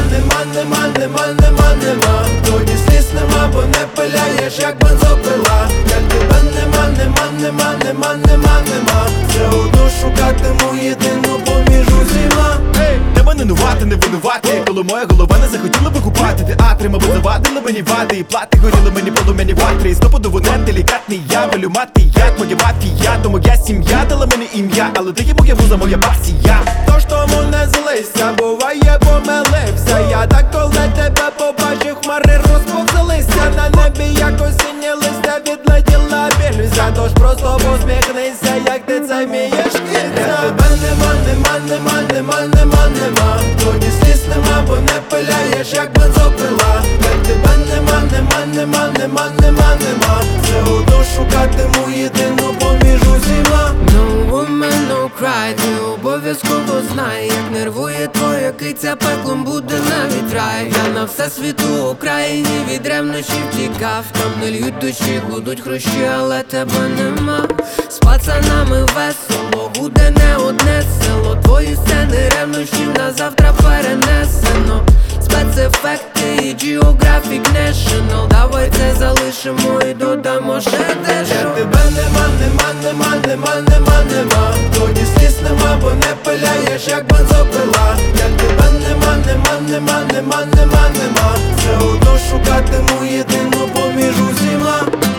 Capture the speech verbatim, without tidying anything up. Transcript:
нема, нема, нема, нема, нема. Тоді сліз нема, бо не пиляєш, як бензопила. Як тебе нема, нема, нема, нема, нема, нема. Вже одну шукатиму єдину поміж усіма. Не винувати, не винувати, коли моя голова не захотіла викупати театри, мабуть, завадили мені вади і плати, горіли мені полум'яні ватри. І стопудово не делікатний я, волю мати, як моя мафія, то моя сім'я дала мені ім'я, але ти є моя муза, моя пасія. Тож тому не злися, буває, помилився. Я так, коли тебе побачив, хмари розповзалися. На небі як осіннє листя відлетіла більзя. Тож просто посміхнися, як ти це вмієш, киця. Як тебе нема, нема, нема, нема, нема, нема. Тоді сліз нема, бо не пиляєш, як бензопила. Як тебе нема, нема, нема, нема, нема, нема. Вже одну шукатиму єдину поміж усіма. No woman, no cry, ти обов'язково знай, як нервує твоя киця, пеклом буде навіть рай. Я на все світу Україні від ревнощів тікав. Там не льють душі, гудуть хрущі, але тебе нема. З пацанами весело, буде не одне село. Твої сцени ревнощів на завтра перенесено. Спецефекти і Geographic National. Давай це залишимо і додамо ще дещо. Як тебе нема, нема, нема, нема, нема, нема. Тоді сліз нема, бо не пиляєш, як бензопила. Як тебе нема, нема, нема, нема, нема, нема. Вже одну шукатиму єдину поміж усіма.